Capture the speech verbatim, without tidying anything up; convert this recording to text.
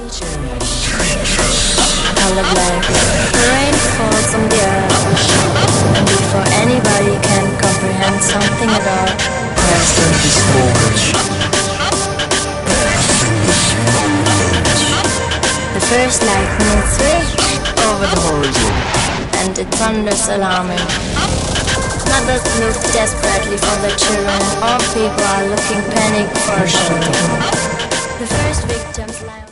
color black. The rain falls on the earth, and before anybody can comprehend something at all, Present is moment. the first lightning switch over the horizon, and it thunders alarming. Mothers look desperately for their children, all people are looking panicked for shelter. The first victims lie